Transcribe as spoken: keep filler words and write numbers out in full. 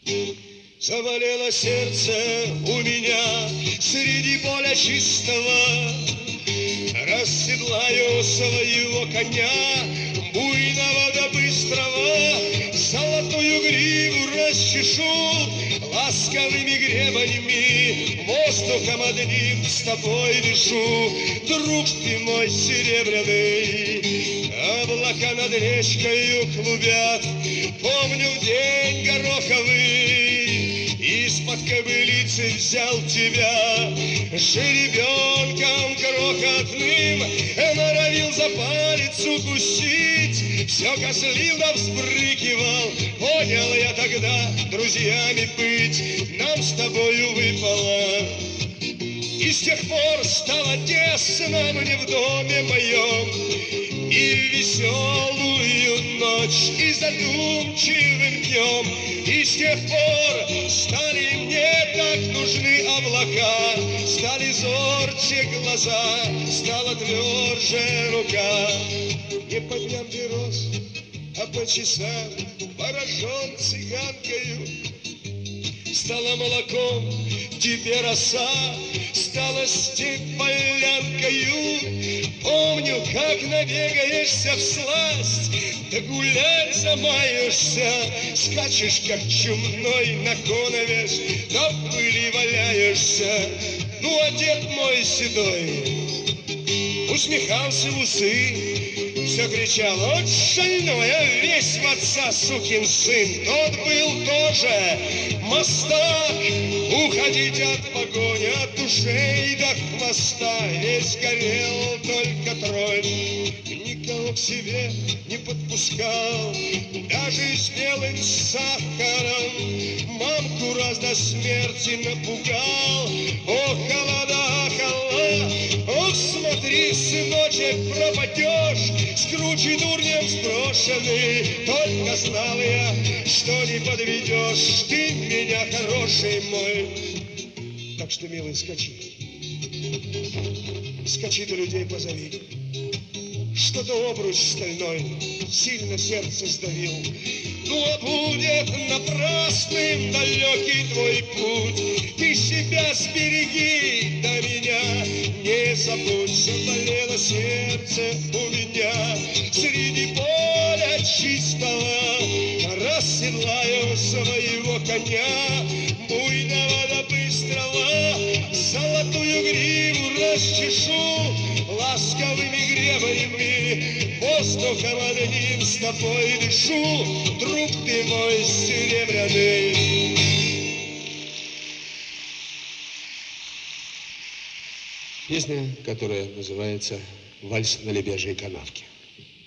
Заболело сердце у меня среди поля чистого. Расседлаю своего коня, буйного да быстрого, золотую гриву расчешу, ласковыми гребанями воздухом одним с тобой дышу. Друг ты мой серебряный, облака над речкою клубят. Помню день гороховый, из-под кобылицы взял тебя, жеребенком крохотным норовил за палец укусить. Все козлил да взбрыкивал, понял я тогда, друзьями быть нам с тобою выпало. И с тех пор стало тесно мне в доме моем, и в веселую ночь, и задумчивым днем. И с тех пор стали мне так нужны облака, стали зорче глаза, стала тверже рука. Не по дням ты рос, а по часам поражен цыганкою. Стала молоком тебе роса, стала степь полянкою. Помню, как набегаешься всласть, да гулять замаешься, скачешь, как чумной на коновес, да в пыли валяешься. Ну, а дед мой седой усмехался в усы, все кричал: вот шальной, а весь в отца сукин сын. Тот был тоже мастак, уходить от погони, от ушей до хвоста. Весь горел, только тронь, никого к себе не подпускал, даже с белым сахаром мамку раз до смерти напугал. Ох, холода, холода, ох, смотри, сыночек, пропадешь, с кручей дурнем сброшенный. Только знал я, что не подведешь ты меня, хороший мой. Так что, милый, скачи, скачи до людей позови. Что-то обруч стальной сильно сердце сдавил. Ну, а будет напрасным далекий твой путь, ты себя сбереги, до меня не забудь. Заболело сердце у меня среди поля чистого, расседлаю своего коня, буйного да быстрого, золотую гриву расчешу, ласковыми гребанями воздухом одним с тобой дышу. Друг ты мой серебряный. Песня, которая называется «Вальс на лебяжьей канавке».